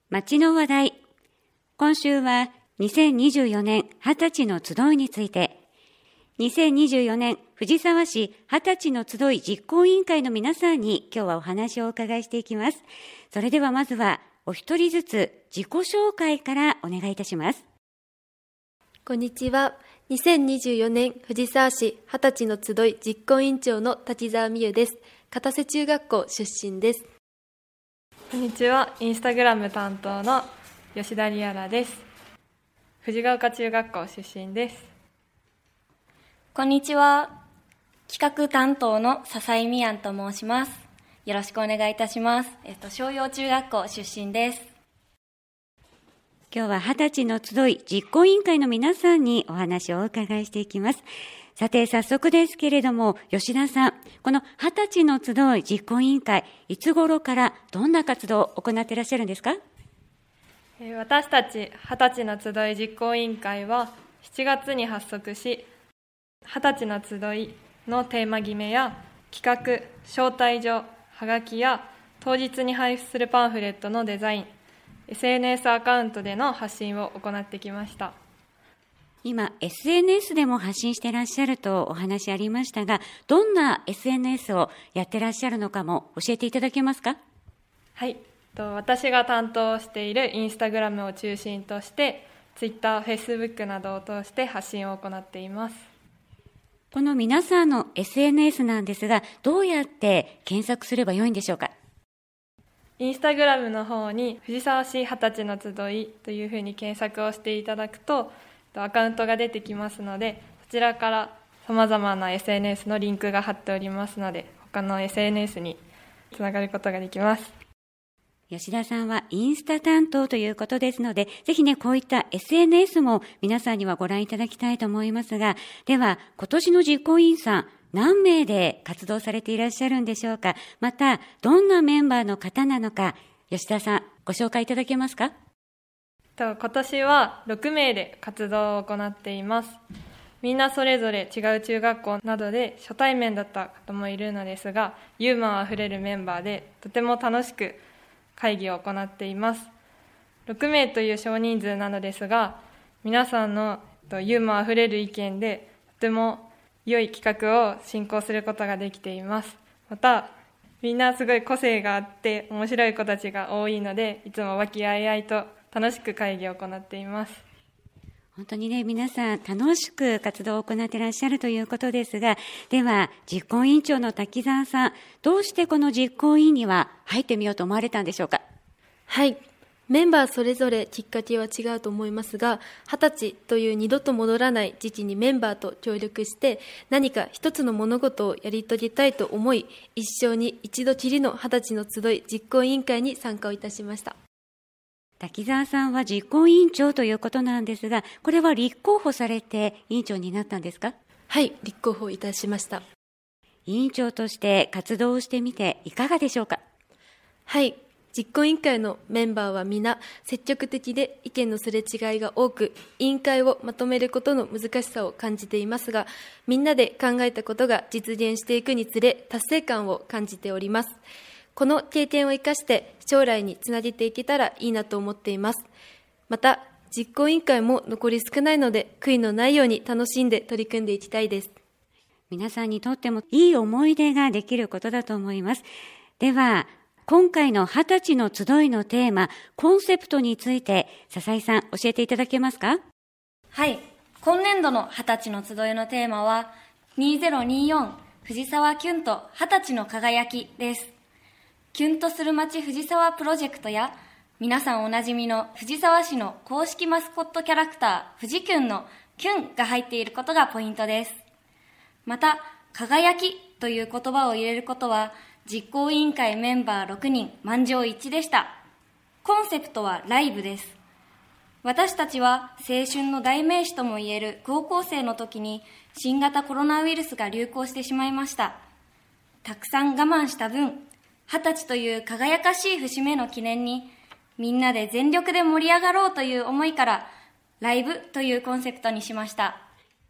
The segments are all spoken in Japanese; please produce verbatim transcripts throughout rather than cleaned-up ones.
街の話題。今週はにせんにじゅうよねんはたちの集いについて、にせんにじゅうよねん藤沢市はたちの集い実行委員会の皆さんに今日はお話をお伺いしていきます。それではまずはお一人ずつ自己紹介からお願いいたします。 こんにちは。にせんにじゅうよねん藤沢市はたちの集い実行委員長の滝沢美優です。片瀬中学校出身です。 こんにちは。インスタグラム担当の吉田理也です。藤ヶ丘中学校出身です。 こんにちは。企画担当の笹井美杏と申します。よろしくお願いいたします。えっと、商陽中学校出身です。 今日ははたちの集い実行委員会の皆さんにお話をお伺いしていきます。さて早速ですけれども、吉田さん、このはたちの集い実行委員会、いつ頃からどんな活動を行っていらっしゃるんですか？ 私たちはたちの集い実行委員会はしちがつに発足し、はたちの集いのテーマ決めや企画、招待状、はがきや当日に配布するパンフレットのデザイン、エスエヌエス アカウントでの発信を行ってきました。 今 エスエヌエス でも発信していらっしゃるとお話ありましたが、どんな エスエヌエス をやってらっしゃるのかも教えていただけますか？ はい、私が担当しているインスタグラムを中心としてツイッター、フェイスブックなどを通して発信を行っています。 この皆さんの エスエヌエス なんですが、どうやって検索すればよいんでしょうか？ インスタグラムの方に藤沢市はたちの集いというふうに検索をしていただくとアカウントが出てきますので、そちらからさまざまな エスエヌエス のリンクが貼っておりますので、他の エスエヌエス につながることができます。 吉田さんはインスタ担当ということですので、ぜひね、こういった エスエヌエス も皆さんにはご覧いただきたいと思いますが、では今年の実行委員さん何名で活動されていらっしゃるんでしょうか？またどんなメンバーの方なのか、吉田さんご紹介いただけますか？ 今年はろくめいで活動を行っています。みんなそれぞれ違う中学校などで初対面だった方もいるのですが、ユーモアあふれるメンバーでとても楽しく会議を行っています。ろくめいという少人数なのですが、皆さんのユーモアあふれる意見でとても良い企画を進行することができています。またみんなすごい個性があって面白い子たちが多いので、いつも和気あいあいと楽しく会議を行っています。 本当にね、皆さん楽しく活動を行っていらっしゃるということですが、では実行委員長の滝沢さん、どうしてこの実行委員には入ってみようと思われたんでしょうか？ はい。メンバーそれぞれきっかけは違うと思いますが、はたちという二度と戻らない時期にメンバーと協力して何か一つの物事をやり遂げたいと思い、一生に一度きりのはたちの集い実行委員会に参加をいたしました。 滝沢さんは実行委員長ということなんですが、これは立候補されて委員長になったんですか？ はい、立候補いたしました。 委員長として活動をしてみていかがでしょうか？ はい、実行委員会のメンバーは皆積極的で意見のすれ違いが多く、委員会をまとめることの難しさを感じていますが、みんなで考えたことが実現していくにつれ達成感を感じております。この経験を生かして将来につなげていけたらいいなと思っています。また実行委員会も残り少ないので、悔いのないように楽しんで取り組んでいきたいです。 皆さんにとってもいい思い出ができることだと思います。では今回のはたちの集いのテーマ、コンセプトについて笹井さん教えていただけますか？ はい。今年度のはたちの集いのテーマはにせんにじゅうよん藤沢キュンとはたちの輝きです。キュンとする街藤沢プロジェクトや、皆さんおなじみの藤沢市の公式マスコットキャラクター、藤キュンのキュンが入っていることがポイントです。また、輝きという言葉を入れることは、実行委員会メンバーろくにん満場一致でした。コンセプトはライブです。私たちは青春の代名詞ともいえる高校生の時に新型コロナウイルスが流行してしまいました。たくさん我慢した分、はたちという輝かしい節目の記念に、みんなで全力で盛り上がろうという思いから、ライブというコンセプトにしました。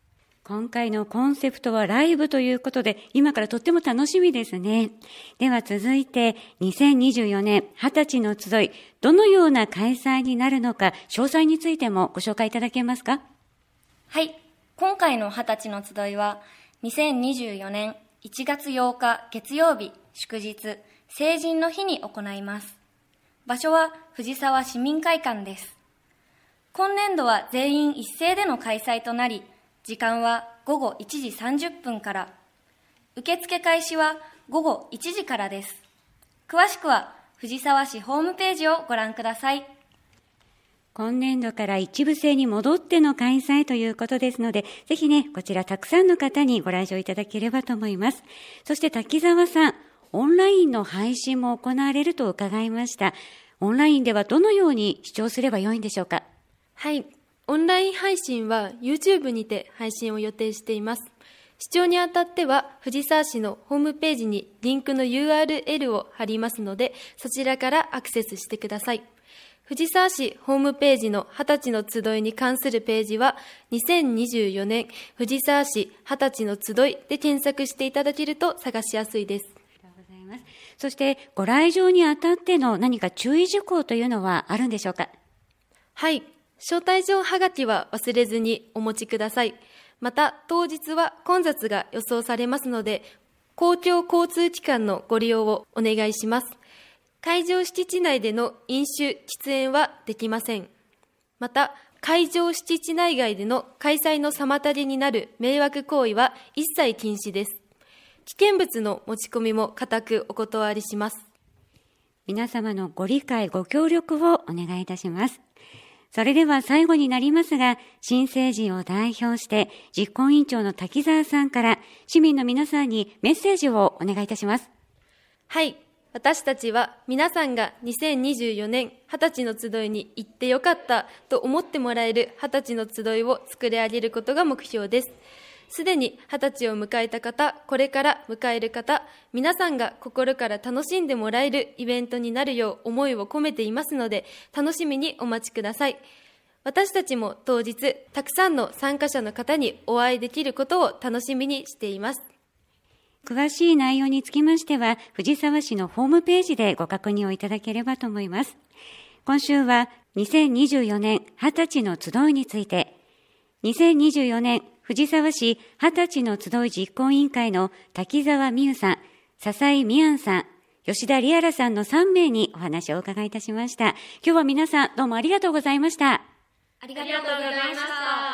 今回のコンセプトはライブということで、今からとっても楽しみですね。では続いて、にせんにじゅうよねんはたちの集い、どのような開催になるのか、詳細についてもご紹介いただけますか？ はい。今回のはたちの集いは、にせんにじゅうよねんいちがつようか月曜日、祝日、成人の日に行います。場所は藤沢市民会館です。今年度は全員一斉での開催となり、時間はごごいちじさんじゅっぷんから。受付開始はごごいちじからです。詳しくは藤沢市ホームページをご覧ください。 今年度から一部制に戻っての開催ということですので、ぜひね、こちらたくさんの方にご来場いただければと思います。そして滝沢さん、オンラインの配信も行われると伺いました。オンラインではどのように視聴すればよいんでしょうか？ はい。オンライン配信は YouTube にて配信を予定しています。視聴にあたっては藤沢市のホームページにリンクの ユーアールエル を貼りますので、そちらからアクセスしてください。藤沢市ホームページのはたちの集いに関するページは、にせんにじゅうよねん藤沢市はたちの集いで検索していただけると探しやすいです。 ありがとうございます。そしてご来場にあたっての何か注意事項というのはあるんでしょうか？ はい。招待状はがきは忘れずにお持ちください。また、当日は混雑が予想されますので、公共交通機関のご利用をお願いします。会場敷地内での飲酒、喫煙はできません。また、会場敷地内外での開催の妨げになる迷惑行為は一切禁止です。危険物の持ち込みも固くお断りします。 皆様のご理解、ご協力をお願いいたします。それでは最後になりますが、新成人を代表して実行委員長の滝沢さんから市民の皆さんにメッセージをお願いいたします。 はい。私たちは皆さんがにせんにじゅうよねんはたちの集いに行ってよかったと思ってもらえるはたちの集いを作り上げることが目標です。すでにはたちを迎えた方、これから迎える方、皆さんが心から楽しんでもらえるイベントになるよう思いを込めていますので、楽しみにお待ちください。私たちも当日、たくさんの参加者の方にお会いできることを楽しみにしています。 詳しい内容につきましては、藤沢市のホームページでご確認をいただければと思います。今週はにせんにじゅうよねんはたちの集いについて、にせんにじゅうよねん藤沢市はたちの集い実行委員会の滝沢美優さん、笹井美杏さん、吉田理あらさんのさんめいにお話をお伺いいたしました。今日は皆さんどうもありがとうございました。 ありがとうございました。